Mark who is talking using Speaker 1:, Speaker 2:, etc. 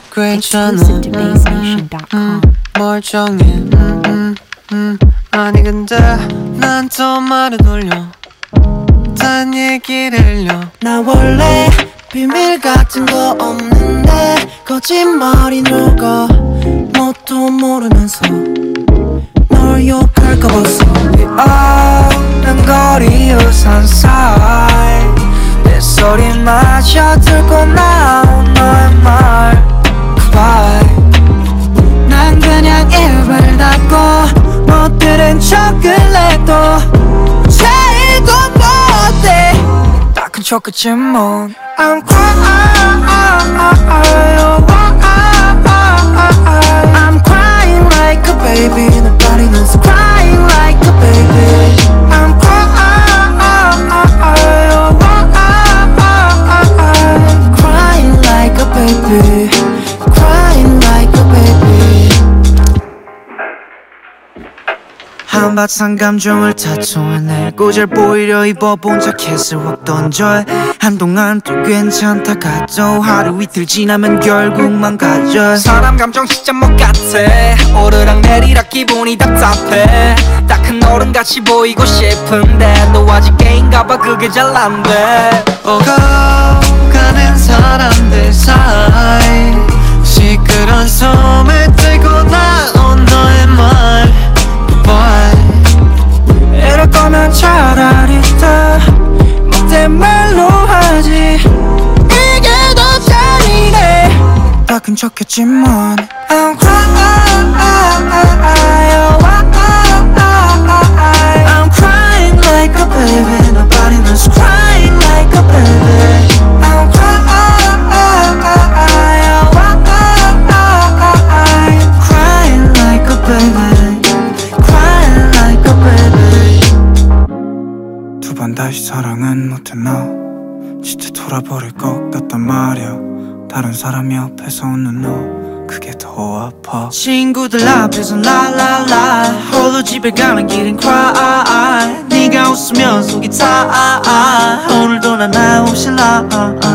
Speaker 1: 괜찮아 멀쩡해 아니 근데 난 또 말을 돌려 딴 얘기를 흘려
Speaker 2: 나 원래 비밀 같은 거 없는데 거짓말이 녹아 뭣도 모르면서 널 욕할까 봐서 난 거리 우산 사이 내 소리마저 들고 나온 너의 말 Goodbye 난 그냥 입을 닫고 못 들은 척을 해도 제일도 못해 다 큰 척했지만 I'm crying I'm crying like a baby Nobody knows crying like a baby I'm crying crying like a baby Crying like a baby 한바탕 감정을 다 토해내고 잘 보이려 입어본 자켓을 확 던져 한동안 또 괜찮다가도 하루 이틀 지나면 결국 망가져 사람 감정 진짜 못 같아 오르락 내리락 기분이 답답해 다 큰 어른같이 보이고 싶은데 너 아직 게임가봐 그게 잘 안돼
Speaker 1: 오고 가는 사람들 사이 시끄러운 소음을 들고 나온 너의 말
Speaker 2: 이럴 거면 차라리 다 못된 말로 하지 이게 더 잔인해 다 큰 척했지만 I'm crying I'm crying like a baby Nobody knows crying like a baby I'm crying crying like a baby Crying like a baby 두 번 다시 사랑은 못해 너 진짜 돌아버릴 것 같단 말야 다른 사람 옆에서 웃는 너 그게 더 아파 친구들 앞에서 라라라 홀로 집에 가는 길은 cry 네가 웃으면 속이 타 오늘도 난 아웃실라